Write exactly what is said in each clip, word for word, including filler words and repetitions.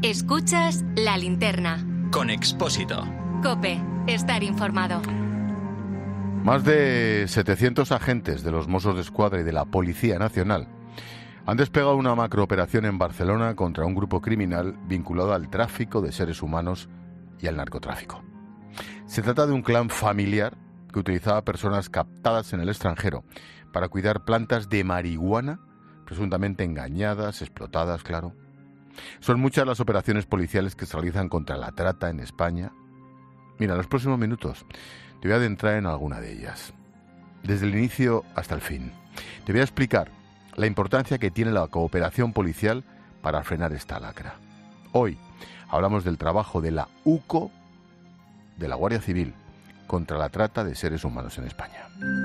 Escuchas La Linterna. Con Expósito. COPE. Estar informado. Más de setecientos agentes de los Mossos d'Esquadra y de la Policía Nacional han desplegado una macrooperación en Barcelona contra un grupo criminal vinculado al tráfico de seres humanos y al narcotráfico. Se trata de un clan familiar que utilizaba personas captadas en el extranjero para cuidar plantas de marihuana, presuntamente engañadas, explotadas, claro. Son muchas las operaciones policiales que se realizan contra la trata en España. Mira, en los próximos minutos te voy a adentrar en alguna de ellas, desde el inicio hasta el fin. Te voy a explicar la importancia que tiene la cooperación policial para frenar esta lacra. Hoy hablamos del trabajo de la U C O, de la Guardia Civil, contra la trata de seres humanos en España.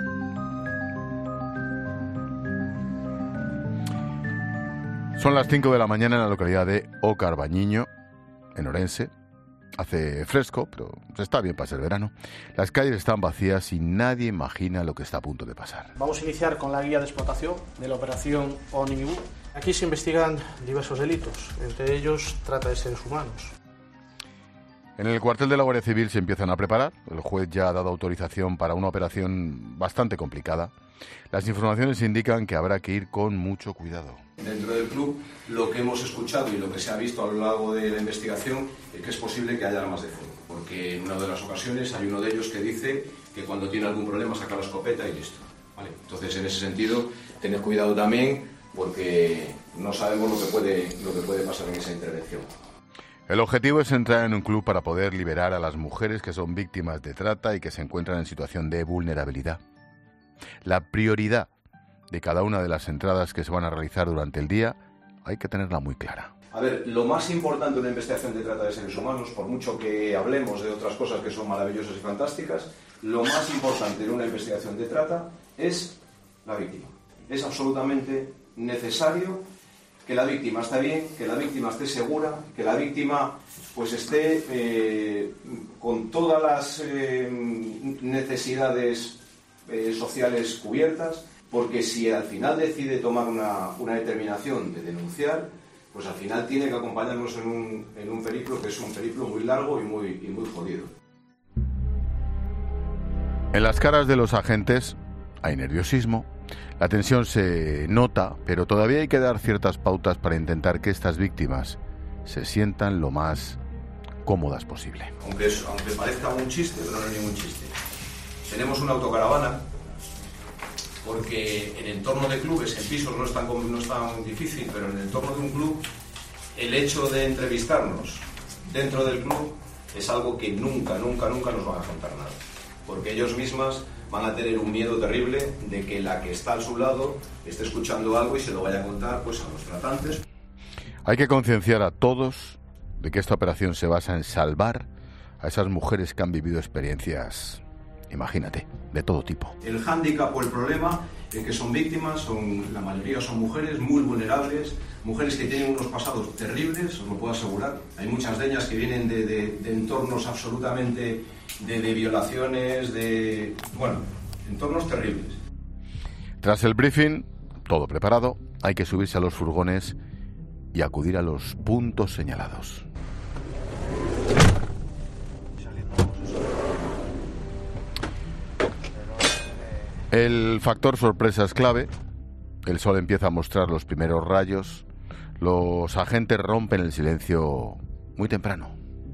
Son las cinco de la mañana en la localidad de O Carbañiño, en Orense. Hace fresco, pero está bien para ser verano. Las calles están vacías y nadie imagina lo que está a punto de pasar. Vamos a iniciar con la guía de explotación de la operación Omnibus. Aquí se investigan diversos delitos, entre ellos trata de seres humanos. En el cuartel de la Guardia Civil se empiezan a preparar. El juez ya ha dado autorización para una operación bastante complicada. Las informaciones indican que habrá que ir con mucho cuidado. Dentro del club, lo que hemos escuchado y lo que se ha visto a lo largo de la investigación es que es posible que haya armas de fuego, porque en una de las ocasiones hay uno de ellos que dice que cuando tiene algún problema saca la escopeta y listo. ¿Vale? Entonces, en ese sentido, tened cuidado también, porque no sabemos lo que puede, lo que puede pasar en esa intervención. El objetivo es entrar en un club para poder liberar a las mujeres que son víctimas de trata y que se encuentran en situación de vulnerabilidad. La prioridad de cada una de las entradas que se van a realizar durante el día hay que tenerla muy clara. A ver, lo más importante en una investigación de trata de seres humanos, por mucho que hablemos de otras cosas que son maravillosas y fantásticas, lo más importante en una investigación de trata es la víctima. Es absolutamente necesario que la víctima esté bien, que la víctima esté segura, que la víctima pues esté eh, con todas las eh, necesidades eh, sociales cubiertas, porque si al final decide tomar una, una determinación de denunciar, pues al final tiene que acompañarnos en un, en un periplo que es un periplo muy largo y muy, y muy jodido. En las caras de los agentes hay nerviosismo. La tensión se nota, pero todavía hay que dar ciertas pautas para intentar que estas víctimas se sientan lo más cómodas posible. Aunque, es, aunque parezca un chiste, pero no es ningún chiste. Tenemos una autocaravana, porque en entorno de clubes, en pisos no es tan, no es tan difícil, pero en el entorno de un club, el hecho de entrevistarnos dentro del club es algo que nunca, nunca, nunca nos van a contar nada. Porque ellos mismas van a tener un miedo terrible de que la que está a su lado esté escuchando algo y se lo vaya a contar pues a los tratantes. Hay que concienciar a todos de que esta operación se basa en salvar a esas mujeres que han vivido experiencias, imagínate, de todo tipo. El hándicap o el problema es que son víctimas, son, la mayoría son mujeres muy vulnerables, mujeres que tienen unos pasados terribles, os lo puedo asegurar. Hay muchas de ellas que vienen de, de, de entornos absolutamente de, de violaciones, de... bueno, entornos terribles. Tras el briefing, todo preparado, hay que subirse a los furgones y acudir a los puntos señalados. El factor sorpresa es clave. El sol empieza a mostrar los primeros rayos. Los agentes rompen el silencio muy temprano.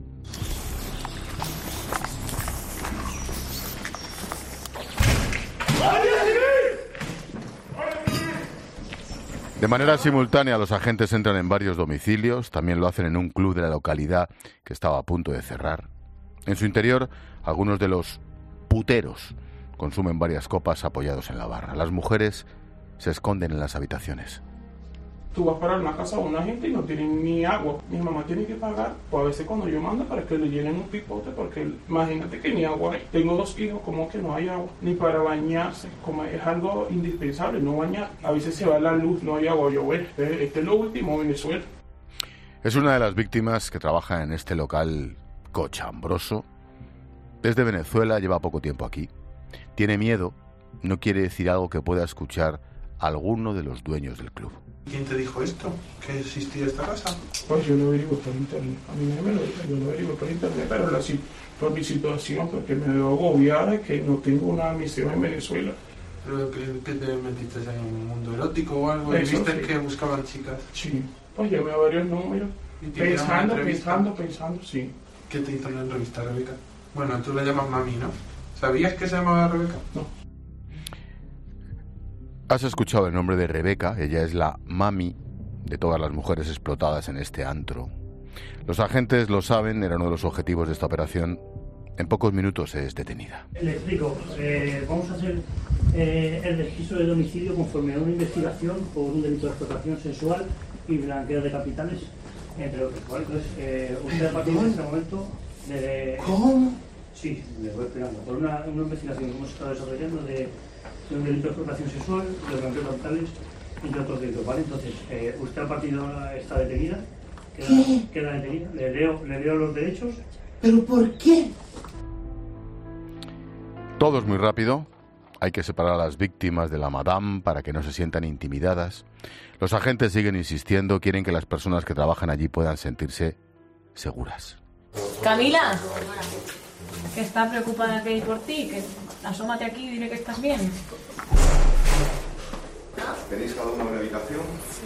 De manera simultánea, los agentes entran en varios domicilios. También lo hacen en un club de la localidad que estaba a punto de cerrar. En su interior, algunos de los puteros consumen varias copas apoyados en la barra. Las mujeres se esconden en las habitaciones. Tú vas para una casa de una gente y no tienen ni agua. Mi mamá tiene que pagar, o a veces cuando yo mando para que le llenen un pipote, porque imagínate que ni agua hay. Tengo dos hijos, como que no hay agua, ni para bañarse, como es algo indispensable, no bañar. A veces se va la luz, no hay agua. Yo, bueno, este, este es lo último, Venezuela. Es una de las víctimas que trabaja en este local cochambroso. Desde Venezuela, lleva poco tiempo aquí. Tiene miedo, no quiere decir algo que pueda escuchar alguno de los dueños del club. ¿Quién te dijo esto? ¿Que existía esta casa? Pues yo lo averiguo por internet. A mí nadie me lo dijo, yo lo averiguo por internet, pero la, por mi situación, porque me veo agobiada, que no tengo una misión en Venezuela. ¿Pero que, que te metiste en un mundo erótico o algo? ¿Y Eso, viste sí. que buscaban chicas? Sí, pues llamé a varios números, ¿Y te pensando, hicieron una entrevista? pensando, pensando, sí. ¿Qué te hizo en la entrevista, Rebeca? Bueno, tú la llamas mami, ¿no? ¿Sabías que se llamaba Rebeca? No. Has escuchado el nombre de Rebeca, ella es la mami de todas las mujeres explotadas en este antro. Los agentes lo saben, era uno de los objetivos de esta operación. En pocos minutos es detenida. Le explico, eh, vamos a hacer eh, el registro de domicilio conforme a una investigación por un delito de explotación sexual y blanqueo de capitales, entre otros. ¿Vale? Entonces, eh, usted a partir de este momento... Le... ¿Cómo? Sí, le voy explicando. Por una, una investigación que hemos estado desarrollando de, de un delito de explotación sexual, de blanqueo de capitales, entre otros delitos. ¿Vale? Entonces, eh, usted a partir de ahora está detenida. Queda, queda detenida. Le leo, le leo los derechos. ¿Pero por qué? Todo es muy rápido. Hay que separar a las víctimas de la madame para que no se sientan intimidadas. Los agentes siguen insistiendo, quieren que las personas que trabajan allí puedan sentirse seguras. Camila, que está preocupada que por ti, que asómate aquí y dile que estás bien. ¿Tenéis cada uno una habitación?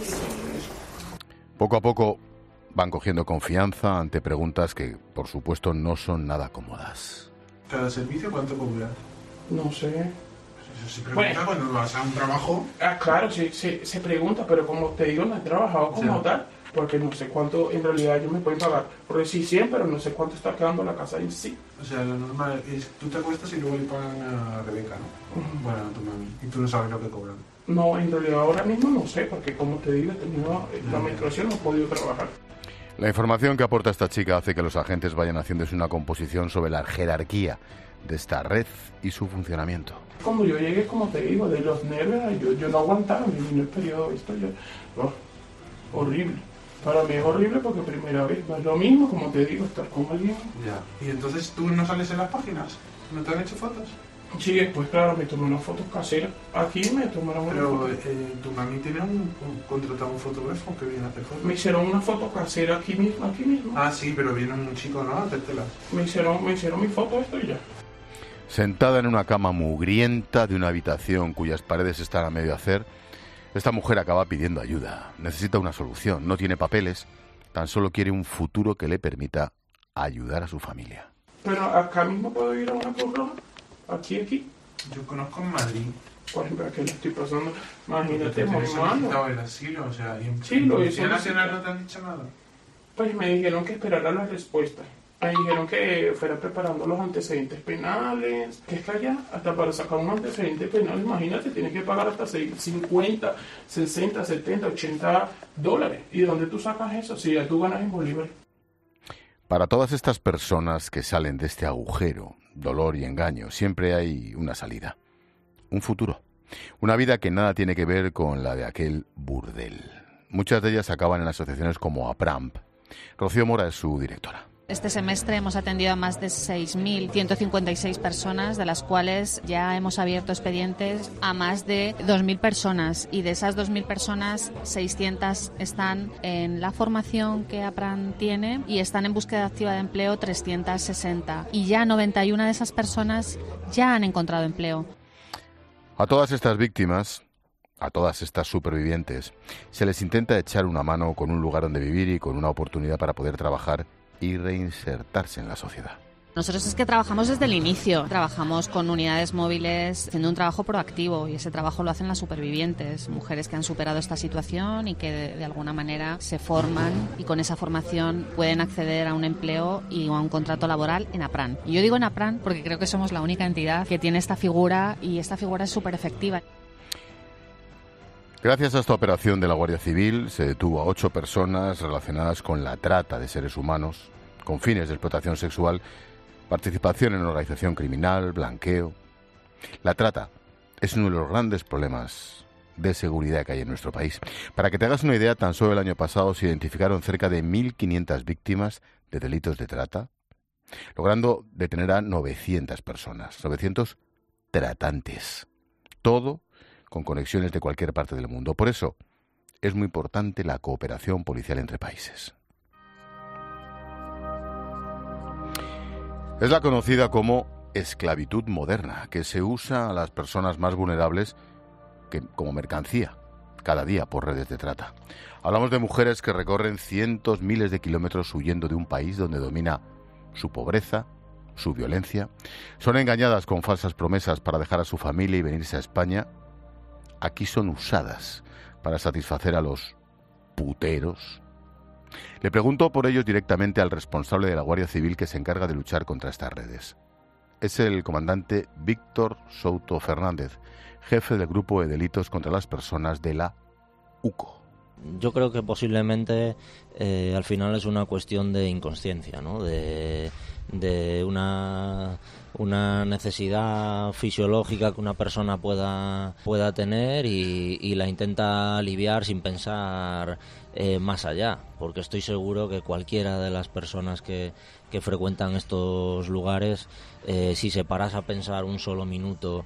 Poco a poco van cogiendo confianza ante preguntas que, por supuesto, no son nada cómodas. ¿Cada servicio cuánto cobra? No sé. Eso se pregunta Bueno. cuando vas a un trabajo. Ah, claro, sí, se, se pregunta, pero como te digo, no he trabajado como Sí. tal, porque no sé cuánto en realidad ellos me pueden pagar. Porque sí, cien, pero no sé cuánto está quedando la casa en sí. O sea, lo normal es tú te acuestas y luego le pagan a Rebeca, ¿no? Ujú. Bueno, a tu mami. Y tú no sabes lo que cobran. No, en realidad ahora mismo no sé, porque como te digo, he tenido la Mm. menstruación, no he podido trabajar. La información que aporta esta chica hace que los agentes vayan haciéndose una composición sobre la jerarquía de esta red y su funcionamiento. Cuando yo llegué, como te digo, de los nervios, yo, yo no aguantaba, me vino el periodo, esto yo, oh, horrible. Para mí es horrible porque primera vez, no es lo mismo, como te digo, estar con alguien. Ya. ¿Y entonces tú no sales en las páginas? ¿No te han hecho fotos? Sí, después, claro, me tomé unas fotos caseras. Aquí me tomaron una Pero foto. eh, tu mami tiene un, un contratado un fotógrafo que viene a hacer fotos. Me hicieron una foto casera aquí mismo, aquí mismo. Ah, sí, pero viene un chico, ¿no? A hacértelas. Me hicieron, me hicieron mi foto esto y ya. Sentada en una cama mugrienta de una habitación cuyas paredes están a medio hacer, esta mujer acaba pidiendo ayuda. Necesita una solución, no tiene papeles, tan solo quiere un futuro que le permita ayudar a su familia. Pero acá mismo puedo ir a una Cruz Roja. Aquí, aquí. Yo conozco en Madrid. Por ejemplo, aquí lo estoy pasando. Imagínate, Te muy tienes malo. solicitado el asilo, o sea, y en Sí, lo Policía hice. Nacional no te han dicho nada. Pues me dijeron que esperara la respuesta. Me dijeron que fuera preparando los antecedentes penales. Que es que allá, hasta para sacar un antecedente penal, imagínate, tienes que pagar hasta cincuenta, sesenta, setenta, ochenta dólares. ¿Y dónde tú sacas eso? Si ya tú ganas en Bolívar. Para todas estas personas que salen de este agujero, dolor y engaño, siempre hay una salida, un futuro, una vida que nada tiene que ver con la de aquel burdel. Muchas de ellas acaban en asociaciones como APRAMP. Rocío Mora es su directora. Este semestre hemos atendido a más de seis mil ciento cincuenta y seis personas, de las cuales ya hemos abierto expedientes a más de dos mil personas. Y de esas dos mil personas, seiscientas están en la formación que APRAN tiene y están en búsqueda activa de empleo trescientas sesenta. Y ya noventa y una de esas personas ya han encontrado empleo. A todas estas víctimas, a todas estas supervivientes, se les intenta echar una mano con un lugar donde vivir y con una oportunidad para poder trabajar y reinsertarse en la sociedad. Nosotros es que trabajamos desde el inicio, trabajamos con unidades móviles haciendo un trabajo proactivo y ese trabajo lo hacen las supervivientes, mujeres que han superado esta situación y que de, de alguna manera se forman y con esa formación pueden acceder a un empleo y a un contrato laboral en APRAN. Y yo digo en APRAN porque creo que somos la única entidad que tiene esta figura y esta figura es súper efectiva. Gracias a esta operación de la Guardia Civil se detuvo a ocho personas relacionadas con la trata de seres humanos, con fines de explotación sexual, participación en organización criminal, blanqueo. La trata es uno de los grandes problemas de seguridad que hay en nuestro país. Para que te hagas una idea, tan solo el año pasado se identificaron cerca de mil quinientas víctimas de delitos de trata, logrando detener a novecientas personas, novecientos tratantes. Todo con conexiones de cualquier parte del mundo. Por eso, es muy importante la cooperación policial entre países. Es la conocida como esclavitud moderna, que se usa a las personas más vulnerables que, como mercancía, cada día por redes de trata. Hablamos de mujeres que recorren cientos, miles de kilómetros huyendo de un país donde domina su pobreza, su violencia. Son engañadas con falsas promesas para dejar a su familia y venirse a España. Aquí son usadas para satisfacer a los puteros. Le pregunto por ellos directamente al responsable de la Guardia Civil que se encarga de luchar contra estas redes. Es el comandante Víctor Souto Fernández, jefe del Grupo de Delitos contra las Personas de la U C O. Yo creo que posiblemente eh, al final es una cuestión de inconsciencia, ¿no? De, de una, una necesidad fisiológica que una persona pueda, pueda tener y, y la intenta aliviar sin pensar eh, más allá, porque estoy seguro que cualquiera de las personas que, que frecuentan estos lugares, eh, si se parase a pensar un solo minuto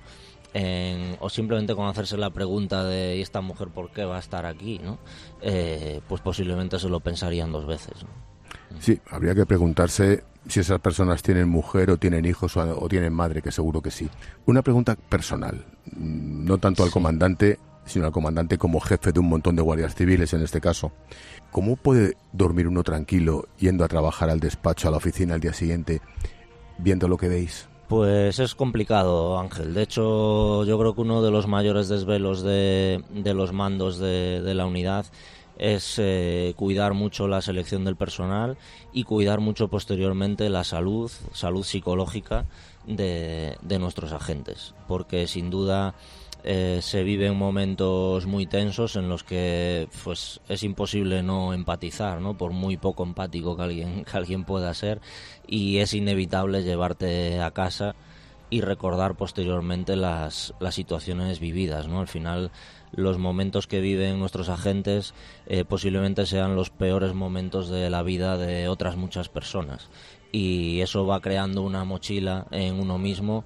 En, o simplemente con hacerse la pregunta de ¿y esta mujer por qué va a estar aquí?, ¿no? Eh, pues posiblemente se lo pensarían dos veces, ¿no? Sí, habría que preguntarse si esas personas tienen mujer o tienen hijos o, o tienen madre, que seguro que sí. Una pregunta personal, no tanto al sí. comandante, sino al comandante como jefe de un montón de guardias civiles en este caso. ¿Cómo puede dormir uno tranquilo yendo a trabajar al despacho, a la oficina al día siguiente, viendo lo que veis? Pues es complicado, Ángel. De hecho, yo creo que uno de los mayores desvelos de, de los mandos de, de la unidad es eh, cuidar mucho la selección del personal y cuidar mucho posteriormente la salud, salud psicológica de, de nuestros agentes, porque sin duda eh, se viven momentos muy tensos en los que pues es imposible no empatizar, ¿no? Por muy poco empático que alguien, que alguien pueda ser, y es inevitable llevarte a casa y recordar posteriormente las, las situaciones vividas, ¿no? Al final, los momentos que viven nuestros agentes eh, posiblemente sean los peores momentos de la vida de otras muchas personas, y eso va creando una mochila en uno mismo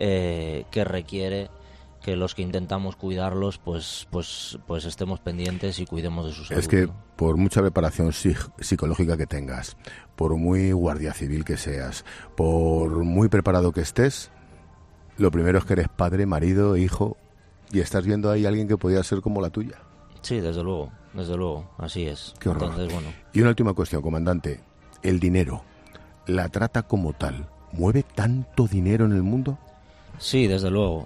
eh, que requiere que los que intentamos cuidarlos pues pues pues estemos pendientes y cuidemos de su salud. Es que ¿no? Por mucha preparación psic- psicológica que tengas, por muy guardia civil que seas, por muy preparado que estés, lo primero es que eres padre, marido, hijo, y estás viendo ahí a alguien que podría ser como la tuya. Sí, desde luego, desde luego, así es. Qué horror. Entonces, bueno. Y una última cuestión, comandante. El dinero, la trata como tal, ¿mueve tanto dinero en el mundo? Sí, desde luego.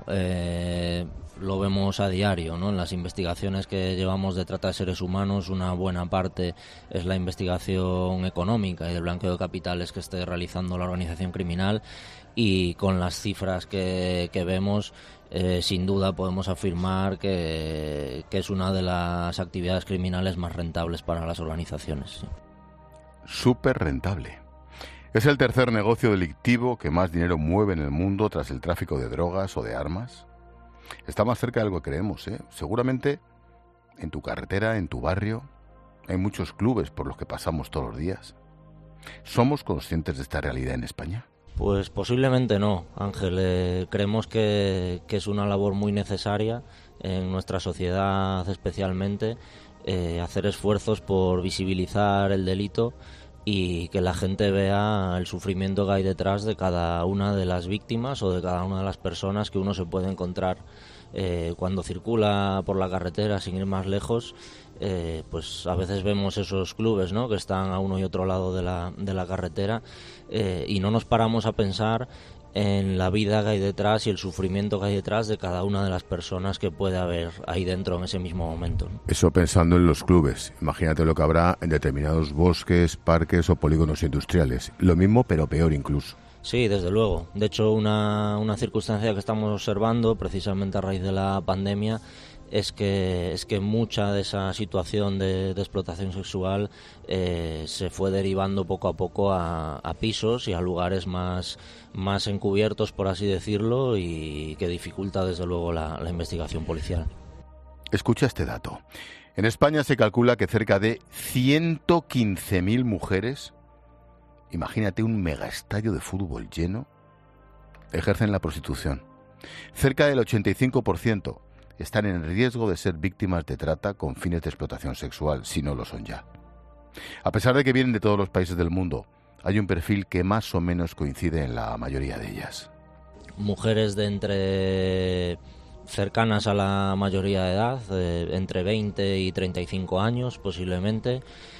Eh, lo vemos a diario, ¿no? En las investigaciones que llevamos de trata de seres humanos, una buena parte es la investigación económica y del blanqueo de capitales que esté realizando la organización criminal, y con las cifras que, que vemos, eh, sin duda podemos afirmar que, que es una de las actividades criminales más rentables para las organizaciones. Sí. Súper rentable. ¿Es el tercer negocio delictivo que más dinero mueve en el mundo tras el tráfico de drogas o de armas? Está más cerca de algo que creemos, ¿eh? Seguramente en tu carretera, en tu barrio, hay muchos clubes por los que pasamos todos los días. ¿Somos conscientes de esta realidad en España? Pues posiblemente no, Ángel. Eh, creemos que, que es una labor muy necesaria en nuestra sociedad, especialmente, eh, hacer esfuerzos por visibilizar el delito y que la gente vea el sufrimiento que hay detrás de cada una de las víctimas o de cada una de las personas que uno se puede encontrar eh, cuando circula por la carretera, sin ir más lejos. Eh, pues a veces vemos esos clubes, ¿no?, que están a uno y otro lado de la, de la carretera, eh, y no nos paramos a pensar en la vida que hay detrás y el sufrimiento que hay detrás de cada una de las personas que puede haber ahí dentro en ese mismo momento, ¿no? Eso pensando en los clubes. Imagínate lo que habrá en determinados bosques, parques o polígonos industriales. Lo mismo, pero peor incluso. Sí, desde luego. De hecho, una, una circunstancia que estamos observando precisamente a raíz de la pandemia es que es que mucha de esa situación de, de explotación sexual eh, se fue derivando poco a poco a, a pisos y a lugares más, más encubiertos, por así decirlo, y que dificulta desde luego la, la investigación policial. Escucha este dato. En España se calcula que cerca de ciento quince mil mujeres, imagínate un megaestadio de fútbol lleno, ejercen la prostitución. Cerca del ochenta y cinco por ciento están en riesgo de ser víctimas de trata con fines de explotación sexual, si no lo son ya. A pesar de que vienen de todos los países del mundo, hay un perfil que más o menos coincide en la mayoría de ellas. Mujeres de entre cercanas a la mayoría de edad, eh, entre veinte y treinta y cinco años posiblemente,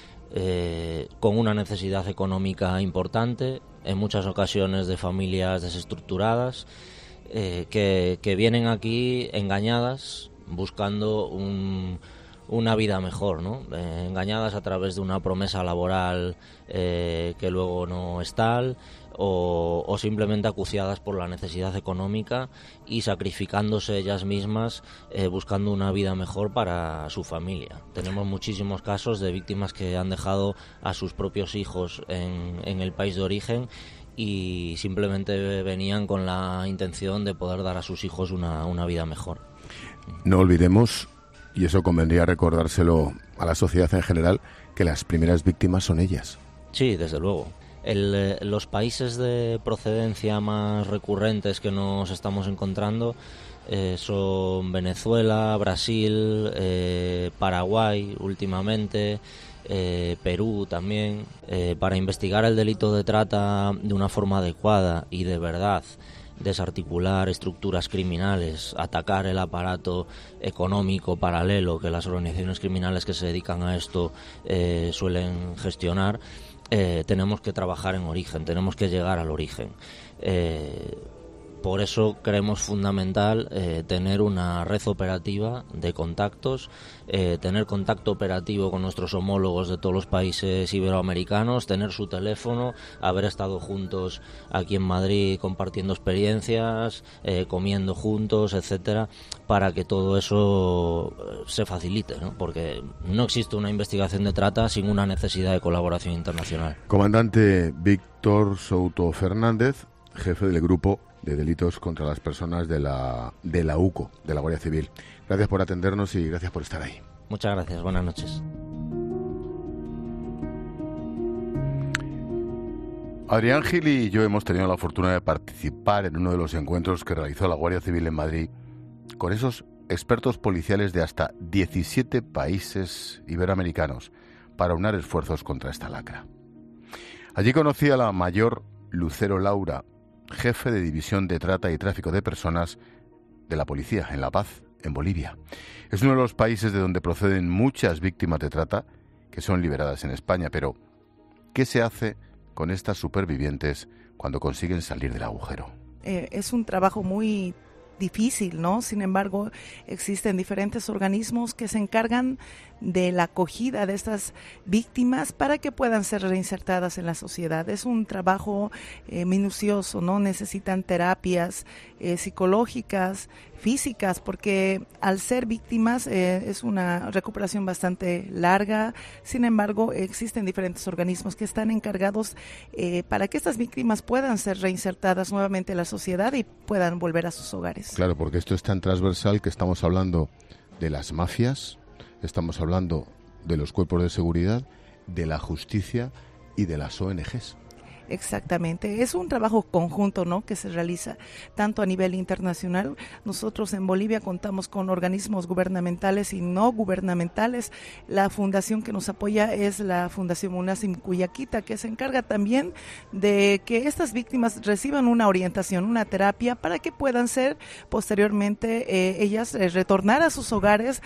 eh, con una necesidad económica importante, en muchas ocasiones de familias desestructuradas, eh, que, que vienen aquí engañadas, buscando un, una vida mejor, ¿no? Eh, engañadas a través de una promesa laboral eh, que luego no es tal, o, o simplemente acuciadas por la necesidad económica y sacrificándose ellas mismas, eh, buscando una vida mejor para su familia. Tenemos muchísimos casos de víctimas que han dejado a sus propios hijos en, en el país de origen y simplemente venían con la intención de poder dar a sus hijos una, una vida mejor. No olvidemos, y eso convendría recordárselo a la sociedad en general, que las primeras víctimas son ellas. Sí, desde luego. El, eh, los países de procedencia más recurrentes que nos estamos encontrando eh, son Venezuela, Brasil, eh, Paraguay últimamente, eh, Perú también. Eh, para investigar el delito de trata de una forma adecuada y de verdad, desarticular estructuras criminales, atacar el aparato económico paralelo que las organizaciones criminales que se dedican a esto eh, suelen gestionar, eh, tenemos que trabajar en origen, tenemos que llegar al origen. Eh, por eso creemos fundamental eh, tener una red operativa de contactos, eh, tener contacto operativo con nuestros homólogos de todos los países iberoamericanos, tener su teléfono, haber estado juntos aquí en Madrid compartiendo experiencias, eh, comiendo juntos, etcétera, para que todo eso se facilite, ¿no? Porque no existe una investigación de trata sin una necesidad de colaboración internacional. Comandante Víctor Souto Fernández, jefe del grupo de delitos contra las personas de la de la U C O, de la Guardia Civil. Gracias por atendernos y gracias por estar ahí. Muchas gracias, buenas noches. Adrián Gil y yo hemos tenido la fortuna de participar en uno de los encuentros que realizó la Guardia Civil en Madrid con esos expertos policiales de hasta diecisiete países iberoamericanos para unar esfuerzos contra esta lacra. Allí conocí a la mayor Lucero Laura, jefe de División de Trata y Tráfico de Personas de la Policía en La Paz, en Bolivia. Es uno de los países de donde proceden muchas víctimas de trata que son liberadas en España, pero ¿qué se hace con estas supervivientes cuando consiguen salir del agujero? Eh, es un trabajo muy difícil, ¿no? Sin embargo, existen diferentes organismos que se encargan de la acogida de estas víctimas para que puedan ser reinsertadas en la sociedad. Es un trabajo eh, minucioso, ¿no? Necesitan terapias eh, psicológicas, físicas, porque al ser víctimas eh, es una recuperación bastante larga. Sin embargo, existen diferentes organismos que están encargados eh, para que estas víctimas puedan ser reinsertadas nuevamente en la sociedad y puedan volver a sus hogares. Claro, porque esto es tan transversal que estamos hablando de las mafias, estamos hablando de los cuerpos de seguridad, de la justicia y de las O N Ges. Exactamente, es un trabajo conjunto, ¿no?, que se realiza tanto a nivel internacional. Nosotros en Bolivia contamos con organismos gubernamentales y no gubernamentales. La fundación que nos apoya es la Fundación UNASIM Cuyaquita, que se encarga también de que estas víctimas reciban una orientación, una terapia, para que puedan ser posteriormente eh, ellas eh, retornar a sus hogares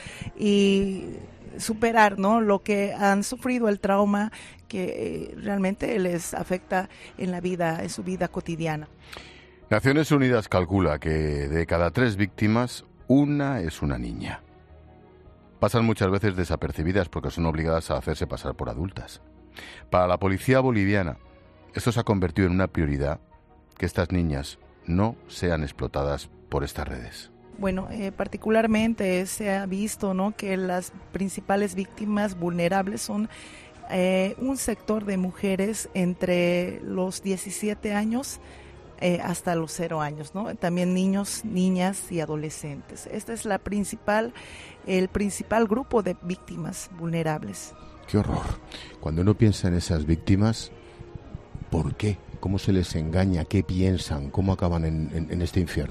y superar, ¿no?, lo que han sufrido, el trauma que eh, realmente les afecta en la vida, en su vida cotidiana. Naciones Unidas calcula que de cada tres víctimas, una es una niña. Pasan muchas veces desapercibidas porque son obligadas a hacerse pasar por adultas. Para la policía boliviana, esto se ha convertido en una prioridad, que estas niñas no sean explotadas por estas redes. Bueno, eh, particularmente se ha visto, ¿no?, que las principales víctimas vulnerables son eh, un sector de mujeres entre los diecisiete años eh, hasta los cero años, ¿no? También niños, niñas y adolescentes. Este es la principal, el principal grupo de víctimas vulnerables. ¡Qué horror! Cuando uno piensa en esas víctimas, ¿por qué? ¿Cómo se les engaña? ¿Qué piensan? ¿Cómo acaban en, en, en este infierno?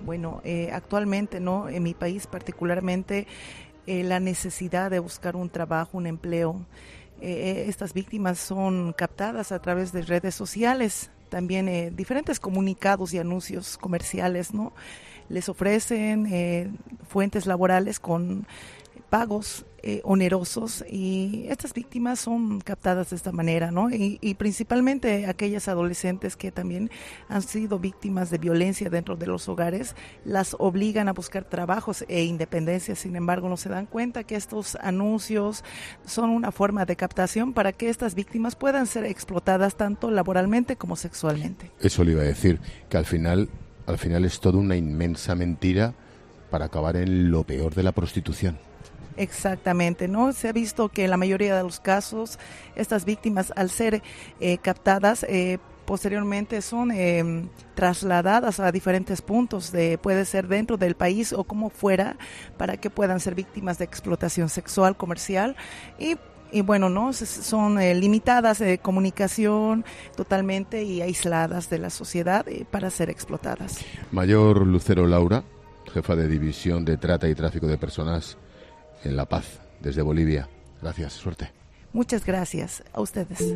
Bueno, eh, actualmente, ¿no? En mi país particularmente, eh, la necesidad de buscar un trabajo, un empleo. Eh, estas víctimas son captadas a través de redes sociales, también eh, diferentes comunicados y anuncios comerciales, ¿no? Les ofrecen eh, fuentes laborales con pagos eh, onerosos, y estas víctimas son captadas de esta manera, ¿no? Y, y principalmente aquellas adolescentes que también han sido víctimas de violencia dentro de los hogares, las obligan a buscar trabajos e independencia. Sin embargo, no se dan cuenta que estos anuncios son una forma de captación para que estas víctimas puedan ser explotadas tanto laboralmente como sexualmente. Eso le iba a decir, que al final, al final es toda una inmensa mentira para acabar en lo peor de la prostitución. Exactamente, ¿no? Se ha visto que en la mayoría de los casos estas víctimas, al ser eh, captadas, eh, posteriormente son eh, trasladadas a diferentes puntos, de, puede ser dentro del país o como fuera, para que puedan ser víctimas de explotación sexual, comercial, y Y bueno, no son eh, limitadas de comunicación totalmente y aisladas de la sociedad eh, para ser explotadas. Mayor Lucero Laura, jefa de División de Trata y Tráfico de Personas en La Paz, desde Bolivia. Gracias, suerte. Muchas gracias a ustedes.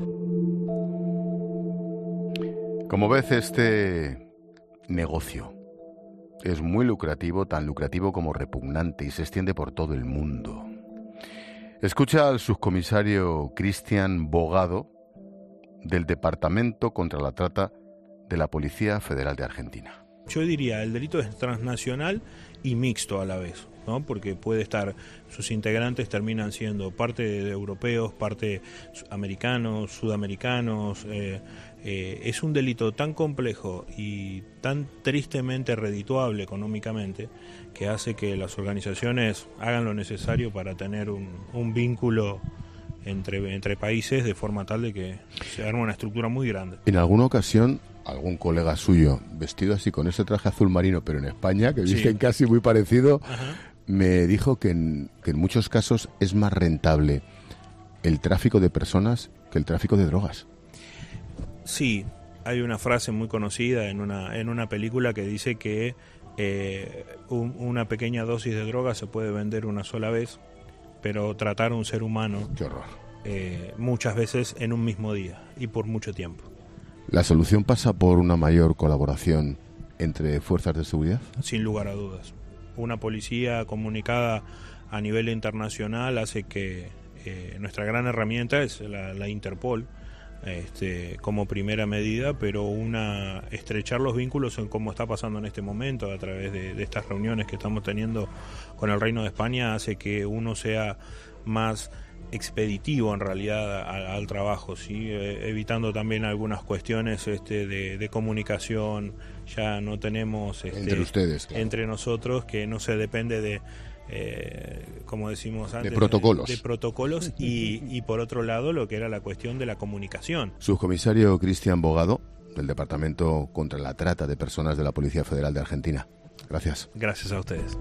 Como ves, este negocio es muy lucrativo, tan lucrativo como repugnante, y se extiende por todo el mundo. Escucha al subcomisario Cristian Bogado, del Departamento contra la Trata de la Policía Federal de Argentina. Yo diría, el delito es transnacional y mixto a la vez, ¿no? Porque puede estar, sus integrantes terminan siendo parte de europeos, parte americanos, sudamericanos. Eh, eh, es un delito tan complejo y tan tristemente redituable económicamente que hace que las organizaciones hagan lo necesario para tener un, un vínculo entre, entre países, de forma tal de que se arma una estructura muy grande. En alguna ocasión, algún colega suyo, vestido así con ese traje azul marino, pero en España, que visten sí. casi muy parecido, Ajá. me dijo que en, que en muchos casos es más rentable el tráfico de personas que el tráfico de drogas. Sí, hay una frase muy conocida en una, en una película que dice que eh, un, una pequeña dosis de droga se puede vender una sola vez, pero tratar a un ser humano, Qué horror. Eh, muchas veces en un mismo día y por mucho tiempo. ¿La solución pasa por una mayor colaboración entre fuerzas de seguridad? Sin lugar a dudas. Una policía comunicada a nivel internacional hace que eh, nuestra gran herramienta es la, la Interpol, este, como primera medida, pero una estrechar los vínculos en cómo está pasando en este momento a través de, de estas reuniones que estamos teniendo con el Reino de España hace que uno sea más expeditivo en realidad al, al trabajo, ¿sí? Eh, evitando también algunas cuestiones este, de, de comunicación. Ya no tenemos este, entre ustedes, claro. entre nosotros, que no se depende de eh, como decimos antes, de protocolos, de, de protocolos y, y por otro lado lo que era la cuestión de la comunicación. Subcomisario Cristian Bogado, del Departamento contra la Trata de Personas de la Policía Federal de Argentina. Gracias. Gracias a ustedes.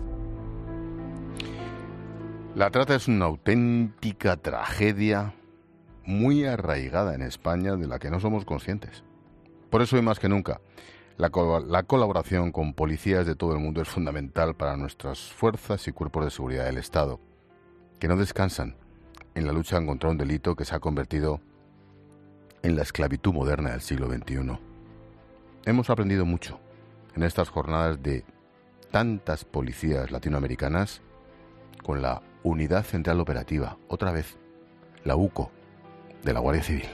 La trata es una auténtica tragedia muy arraigada en España, de la que no somos conscientes. Por eso, hoy más que nunca, la, co- la colaboración con policías de todo el mundo es fundamental para nuestras fuerzas y cuerpos de seguridad del Estado, que no descansan en la lucha contra un delito que se ha convertido en la esclavitud moderna del siglo veintiuno. Hemos aprendido mucho en estas jornadas de tantas policías latinoamericanas con la Unidad Central Operativa, otra vez, la U C O, de la Guardia Civil.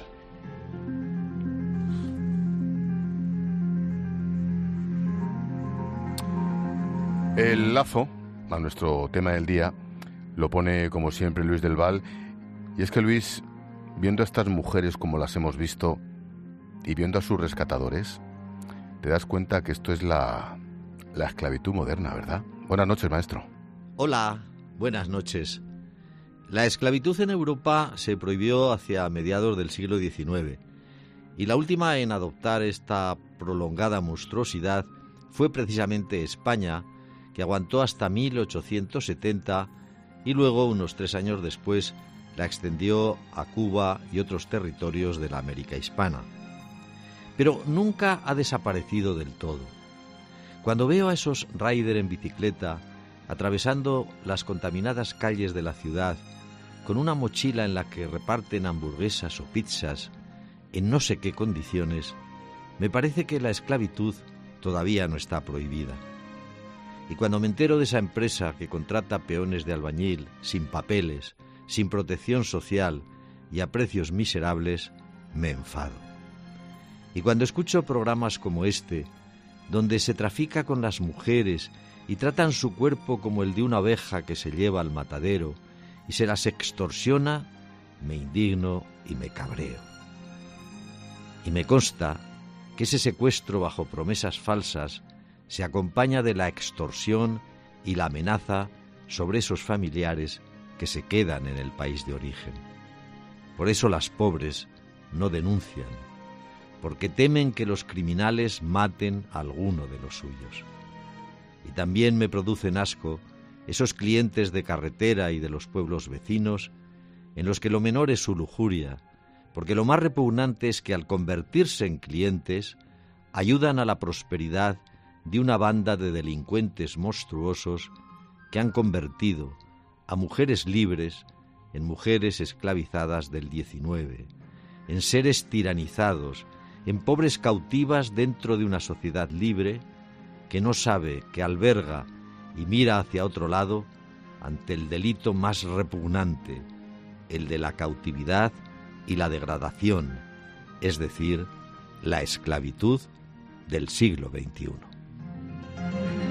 El lazo a nuestro tema del día lo pone, como siempre, Luis del Val, y es que, Luis, viendo a estas mujeres como las hemos visto y viendo a sus rescatadores, te das cuenta que esto es la, la esclavitud moderna, ¿verdad? Buenas noches, maestro. Hola. Buenas noches. La esclavitud en Europa se prohibió hacia mediados del siglo diecinueve y la última en adoptar esta prolongada monstruosidad fue precisamente España, que aguantó hasta mil ochocientos setenta y luego, unos tres años después, la extendió a Cuba y otros territorios de la América hispana. Pero nunca ha desaparecido del todo. Cuando veo a esos riders en bicicleta atravesando las contaminadas calles de la ciudad con una mochila en la que reparten hamburguesas o pizzas en no sé qué condiciones, me parece que la esclavitud todavía no está prohibida. Y cuando me entero de esa empresa que contrata peones de albañil, sin papeles, sin protección social y a precios miserables, me enfado. Y cuando escucho programas como este, donde se trafica con las mujeres y tratan su cuerpo como el de una oveja que se lleva al matadero y se las extorsiona, me indigno y me cabreo. Y me consta que ese secuestro bajo promesas falsas se acompaña de la extorsión y la amenaza sobre esos familiares que se quedan en el país de origen. Por eso las pobres no denuncian, porque temen que los criminales maten a alguno de los suyos. Y también me producen asco esos clientes de carretera y de los pueblos vecinos en los que lo menor es su lujuria, porque lo más repugnante es que al convertirse en clientes ayudan a la prosperidad de una banda de delincuentes monstruosos que han convertido a mujeres libres en mujeres esclavizadas del diecinueve, en seres tiranizados, en pobres cautivas dentro de una sociedad libre que no sabe que alberga y mira hacia otro lado ante el delito más repugnante, el de la cautividad y la degradación, es decir, la esclavitud del siglo veintiuno.